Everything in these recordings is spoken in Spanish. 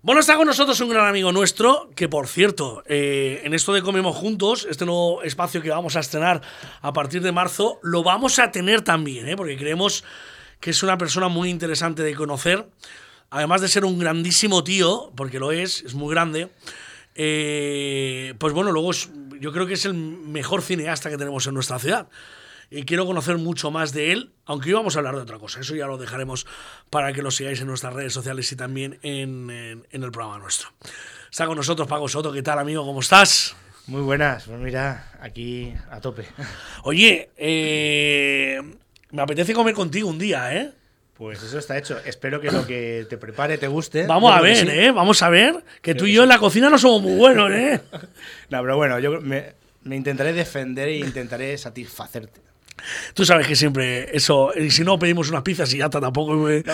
Bueno, está con nosotros un gran amigo nuestro, que por cierto, en esto de Comemos Juntos, este nuevo espacio que vamos a estrenar a partir de marzo, lo vamos a tener también, porque creemos que es una persona muy interesante de conocer, además de ser un grandísimo tío, porque lo es muy grande. Pues bueno, luego yo creo que es el mejor cineasta que tenemos en nuestra ciudad. Y quiero conocer mucho más de él, aunque hoy vamos a hablar de otra cosa. Eso ya lo dejaremos para que lo sigáis en nuestras redes sociales y también en el programa nuestro. Está con nosotros Paco Soto. ¿Qué tal, amigo? ¿Cómo estás? Muy buenas. Pues mira, aquí a tope. Oye, me apetece comer contigo un día, ¿eh? Pues eso está hecho. Espero que lo que te prepare te guste. Vamos a ver, sí. Vamos a ver. Que tú y yo en la cocina no somos muy buenos, ¿eh? No, pero bueno, yo me intentaré defender e intentaré satisfacerte. Tú sabes que siempre eso, y si no pedimos unas pizzas y ya está, tampoco es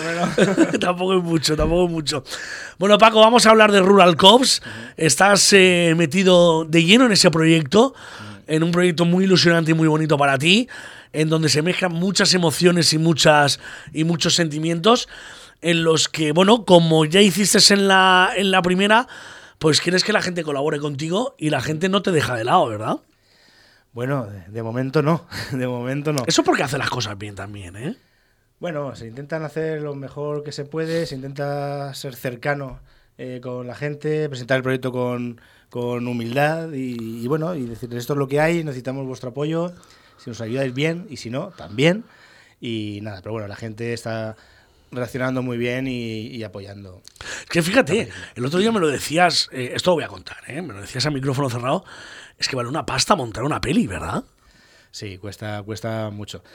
mucho. Bueno, Paco, vamos a hablar de Rural Cops. Estás metido de lleno en ese proyecto, en un proyecto muy ilusionante y muy bonito para ti, en donde se mezclan muchas emociones y muchos sentimientos, en los que, bueno, como ya hiciste en la primera, pues quieres que la gente colabore contigo y la gente no te deja de lado, ¿verdad? Bueno, de momento no. De momento no. Eso porque hace las cosas bien también, ¿eh? Bueno, se intentan hacer lo mejor que se puede, se intenta ser cercano con la gente, presentar el proyecto con humildad y bueno, y decirles esto es lo que hay, necesitamos vuestro apoyo, si nos ayudáis bien y si no, también. Y nada, pero bueno, la gente está reaccionando muy bien y apoyando. Que fíjate, el otro día me lo decías, esto lo voy a contar, me lo decías a micrófono cerrado, es que vale una pasta montar una peli, ¿verdad? Sí, cuesta mucho.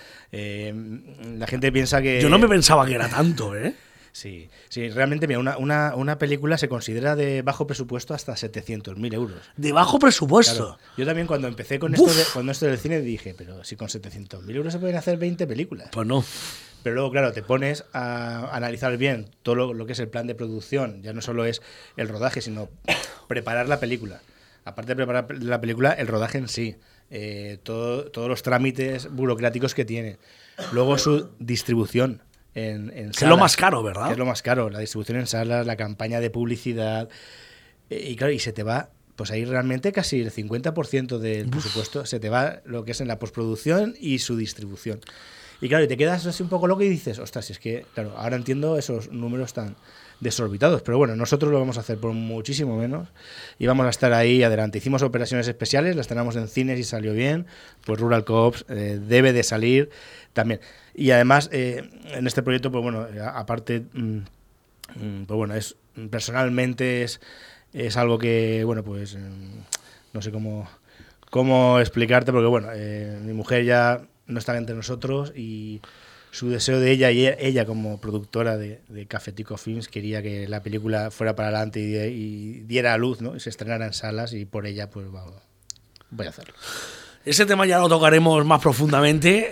La gente piensa que... Yo no me pensaba que era tanto, ¿eh? Sí, realmente, mira, una película se considera de bajo presupuesto hasta 700.000 euros. ¿De bajo presupuesto? Claro. Yo también cuando empecé con esto del cine dije, pero si con 700.000 euros se pueden hacer 20 películas. Pues no. Pero luego, claro, te pones a analizar bien todo lo que es el plan de producción. Ya no solo es el rodaje, sino preparar la película. Aparte de preparar la película, el rodaje en sí. Todos los trámites burocráticos que tiene. Luego su distribución en salas. Que es lo más caro, ¿verdad? Que es lo más caro. La distribución en salas, la campaña de publicidad. Y claro, y se te va... Pues ahí realmente casi el 50% del presupuesto se te va lo que es en la postproducción y su distribución. Y claro, y te quedas así un poco loco y dices, ostras, si es que, claro, ahora entiendo esos números tan desorbitados, pero bueno, nosotros lo vamos a hacer por muchísimo menos y vamos a estar ahí adelante. Hicimos operaciones especiales, las tenemos en cines y salió bien, pues Rural Cops debe de salir también. Y además, en este proyecto, pues bueno, aparte, pues bueno, personalmente es algo que, bueno, pues no sé cómo explicarte, porque bueno, mi mujer ya no está entre nosotros y su deseo de ella, y ella como productora de Cafetico Films, quería que la película fuera para adelante y diera a luz, ¿no? Y se estrenara en salas, y por ella pues voy a hacerlo. Ese tema ya lo tocaremos más profundamente.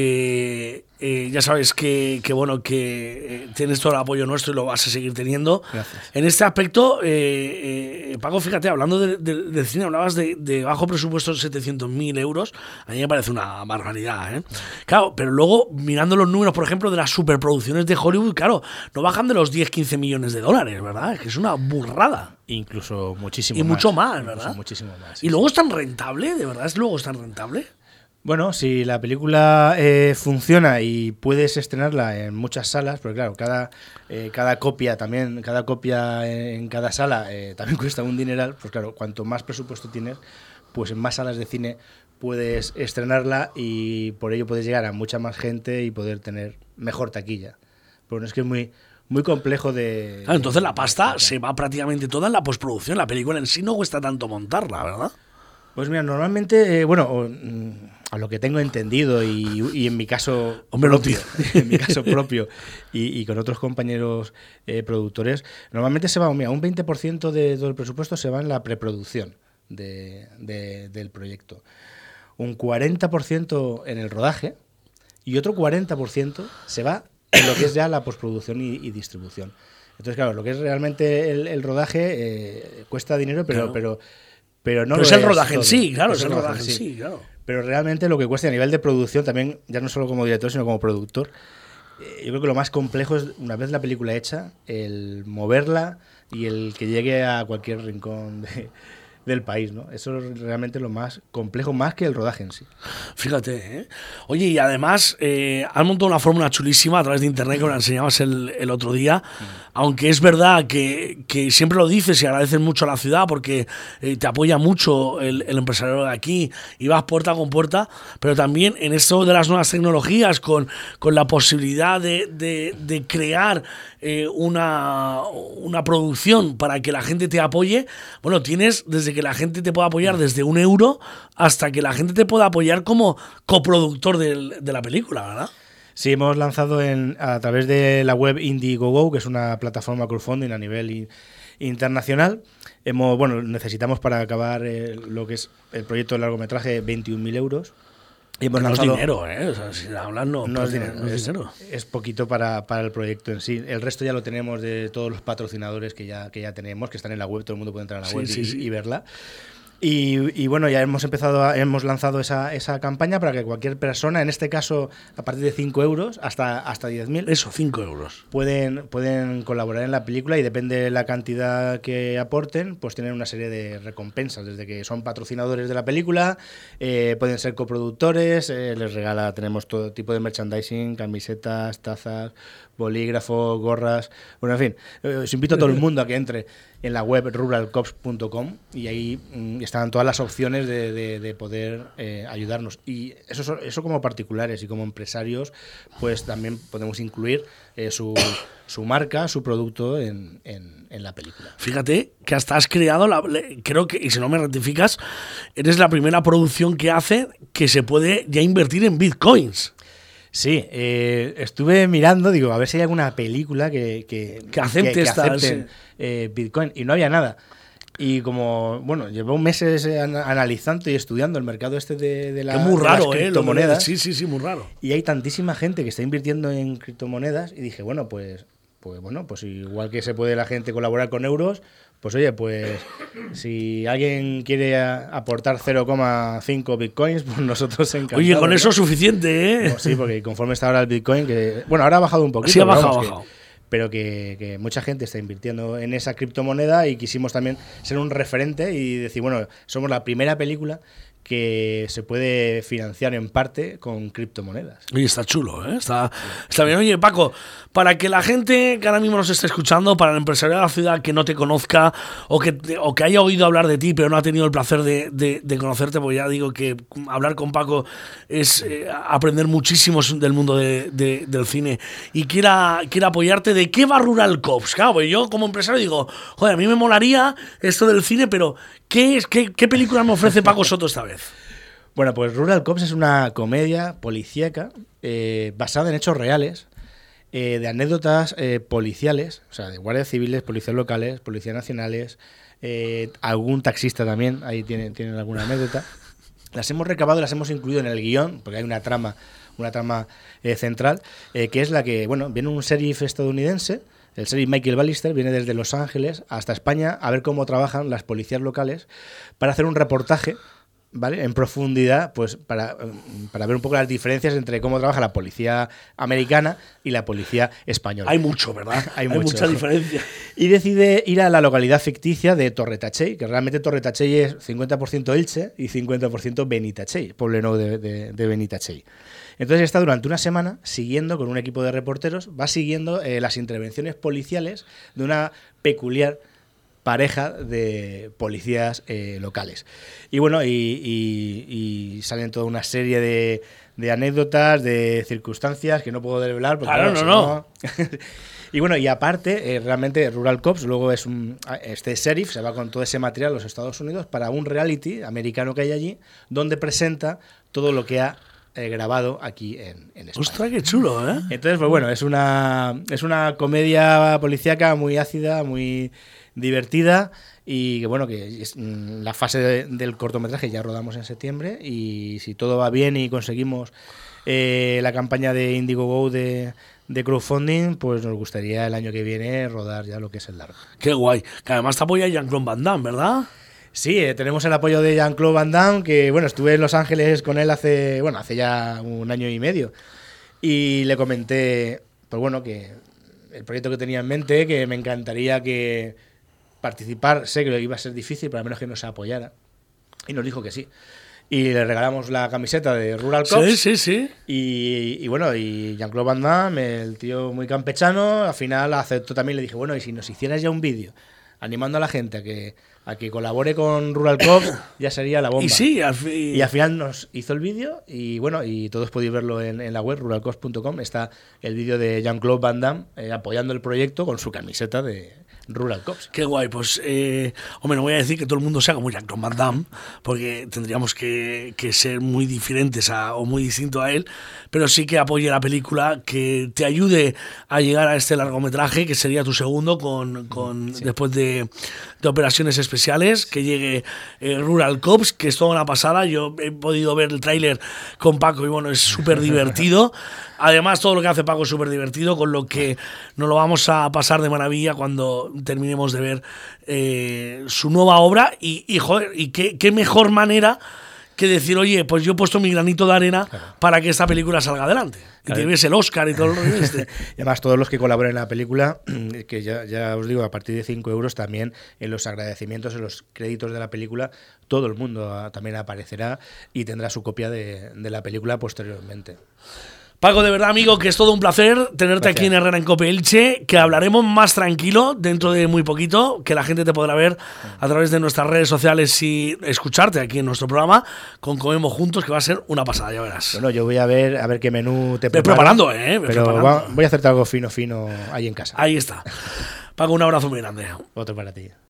Ya sabes que bueno, que tienes todo el apoyo nuestro y lo vas a seguir teniendo. Gracias. En este aspecto, Paco, fíjate, hablando del cine, hablabas de bajo presupuesto de 700.000 euros. A mí me parece una barbaridad, ¿eh? Claro, pero luego, mirando los números, por ejemplo, de las superproducciones de Hollywood, claro, no bajan de los 10-15 millones de dólares, ¿verdad? Es que es una burrada. Incluso muchísimo más. Y mucho más, incluso ¿verdad? Muchísimo más. ¿Y luego es tan rentable? ¿De verdad es luego es tan rentable? Bueno, si la película funciona y puedes estrenarla en muchas salas, porque claro, cada copia en cada sala también cuesta un dineral, pues claro, cuanto más presupuesto tienes, pues en más salas de cine puedes estrenarla y por ello puedes llegar a mucha más gente y poder tener mejor taquilla. Pero no es que es muy complejo de... Claro, entonces la pasta se va prácticamente toda en la postproducción. La película en sí no cuesta tanto montarla, ¿verdad? Pues mira, normalmente, a lo que tengo entendido y en mi caso propio y con otros compañeros productores, normalmente se va, un 20% de todo el presupuesto se va en la preproducción del proyecto, un 40% en el rodaje y otro 40% se va en lo que es ya la postproducción y distribución. Entonces, claro, lo que es realmente el rodaje cuesta dinero, pero no es el rodaje en sí, claro, es el rodaje en sí, claro. Pero realmente lo que cuesta a nivel de producción, también, ya no solo como director, sino como productor, yo creo que lo más complejo es, una vez la película hecha, el moverla, y el que llegue a cualquier rincón del país, ¿no? Eso es realmente lo más complejo, más que el rodaje en sí. Fíjate, ¿eh? Oye, y además has montado una fórmula chulísima a través de internet que me la enseñabas el otro día, aunque es verdad que siempre lo dices y agradeces mucho a la ciudad porque te apoya mucho el empresario de aquí y vas puerta con puerta, pero también en esto de las nuevas tecnologías, con la posibilidad de crear una producción para que la gente te apoye, bueno, tienes desde que la gente te pueda apoyar desde €1 hasta que la gente te pueda apoyar como coproductor de la película, ¿verdad? Sí, hemos lanzado a través de la web Indiegogo, que es una plataforma crowdfunding a nivel internacional. Necesitamos para acabar lo que es el proyecto de largometraje 21.000 euros. Y hemos lanzado, no es dinero, ¿eh? O sea, si hablas no es dinero. Es poquito para el proyecto en sí. El resto ya lo tenemos de todos los patrocinadores que ya tenemos, que están en la web, todo el mundo puede entrar a la web y verla. Y bueno, ya hemos lanzado esa campaña para que cualquier persona, en este caso a partir de 5 euros hasta 10.000, eso, 5 euros, pueden colaborar en la película, y depende de la cantidad que aporten, pues tienen una serie de recompensas, desde que son patrocinadores de la película, pueden ser coproductores, tenemos todo tipo de merchandising, camisetas, tazas, bolígrafos, gorras, bueno, en fin, os invito a todo el mundo a que entre en la web ruralcops.com y ahí están todas las opciones de poder ayudarnos. Y eso como particulares, y como empresarios, pues también podemos incluir su marca, su producto en la película. Fíjate que hasta has creado, creo que, y si no me rectificas, eres la primera producción que hace que se puede ya invertir en bitcoins. Sí, estuve mirando, digo, a ver si hay alguna película que acepte Bitcoin, y no había nada. Y como, bueno, llevo meses analizando y estudiando el mercado de las criptomonedas. Sí, muy raro. Y hay tantísima gente que está invirtiendo en criptomonedas, y dije, pues igual que se puede la gente colaborar con euros, pues oye, pues si alguien quiere aportar 0,5 bitcoins, pues nosotros encantados. Oye, con eso es suficiente, ¿eh? No, sí, porque conforme está ahora el bitcoin, ahora ha bajado un poquito. Sí, ha bajado. Pero que mucha gente está invirtiendo en esa criptomoneda, y quisimos también ser un referente y decir, bueno, somos la primera película que se puede financiar en parte con criptomonedas. Oye, está chulo, ¿eh? Está bien. Oye, Paco, para que la gente que ahora mismo nos esté escuchando, para el empresario de la ciudad que no te conozca o que haya oído hablar de ti pero no ha tenido el placer de conocerte, pues ya digo que hablar con Paco es aprender muchísimo del mundo del cine, y quiera apoyarte, ¿de qué va Rural Cops? Claro, pues yo como empresario digo, joder, a mí me molaría esto del cine, pero ¿qué película me ofrece Paco Soto esta vez? Bueno, pues Rural Cops es una comedia policíaca basada en hechos reales, de anécdotas policiales, o sea, de guardias civiles, policías locales, policías nacionales, algún taxista también, ahí tienen alguna anécdota. Las hemos recabado y las hemos incluido en el guión, porque hay una trama central, que es la que, bueno, viene un sheriff estadounidense. El sheriff Michael Ballister viene desde Los Ángeles hasta España a ver cómo trabajan las policías locales para hacer un reportaje, ¿vale?, en profundidad, pues para ver un poco las diferencias entre cómo trabaja la policía americana y la policía española. Hay mucho, ¿verdad? Hay mucha diferencia. Y decide ir a la localidad ficticia de Torretachell, que realmente Torretachell es 50% Elche y 50% Benitachell, pueblo de Benitachell. Entonces está durante una semana siguiendo, con un equipo de reporteros, va siguiendo las intervenciones policiales de una peculiar pareja de policías locales. Y bueno, y salen toda una serie de anécdotas, de circunstancias que no puedo desvelar. Porque, claro, no. Y bueno, y aparte, realmente Rural Cops luego es este sheriff se va con todo ese material a los Estados Unidos para un reality americano que hay allí, donde presenta todo lo que ha grabado aquí en España. ¡Ostras, qué chulo! Entonces, pues bueno, es una comedia policíaca muy ácida, muy divertida, y que bueno, que es la fase del cortometraje ya rodamos en septiembre, y si todo va bien y conseguimos la campaña de Indiegogo de crowdfunding, pues nos gustaría el año que viene rodar ya lo que es el largo. ¡Qué guay! Que además te apoya Jean-Claude Van Damme, ¿verdad? Sí, tenemos el apoyo de Jean-Claude Van Damme, que bueno, estuve en Los Ángeles con él hace ya 1 año y medio, y le comenté, pues bueno, que el proyecto que tenía en mente, que me encantaría que participar, sé que lo iba a ser difícil, pero al menos que nos apoyara. Y nos dijo que sí. Y le regalamos la camiseta de Rural Cops. Sí. Y bueno, y Jean-Claude Van Damme, el tío muy campechano, al final aceptó también. Le dije, bueno, y si nos hicieras ya un vídeo animando a la gente a que colabore con Rural Cops, ya sería la bomba. Y sí, y al final nos hizo el vídeo y bueno, y todos podéis verlo en la web, ruralcops.com. Está el vídeo de Jean-Claude Van Damme apoyando el proyecto con su camiseta de Rural Cops. Qué guay, pues hombre, no voy a decir que todo el mundo sea como Jean-Claude Van Damme, porque tendríamos que ser muy diferentes o muy distintos a él, pero sí que apoye la película, que te ayude a llegar a este largometraje, que sería tu segundo sí. Después de operaciones especiales, que llegue Rural Cops, que es toda una pasada. Yo he podido ver el tráiler con Paco y bueno, es súper divertido. Además, todo lo que hace Paco es súper divertido, con lo que nos lo vamos a pasar de maravilla cuando terminemos de ver su nueva obra. Y joder, y qué mejor manera que decir, oye, pues yo he puesto mi granito de arena para que esta película salga adelante. Y te ves el Oscar y todo lo este. Y además, todos los que colaboren en la película, que ya os digo, a partir de 5 euros también, en los agradecimientos, en los créditos de la película, todo el mundo también aparecerá y tendrá su copia de la película posteriormente. Paco, de verdad, amigo, que es todo un placer tenerte aquí en Herrera en Cope Elche, que hablaremos más tranquilo dentro de muy poquito, que la gente te podrá ver a través de nuestras redes sociales y escucharte aquí en nuestro programa con Comemos Juntos, que va a ser una pasada, ya verás. Bueno, yo voy a ver qué menú te preparas. Preparando, Pero voy a hacerte algo fino ahí en casa. Ahí está. Paco, un abrazo muy grande. Otro para ti.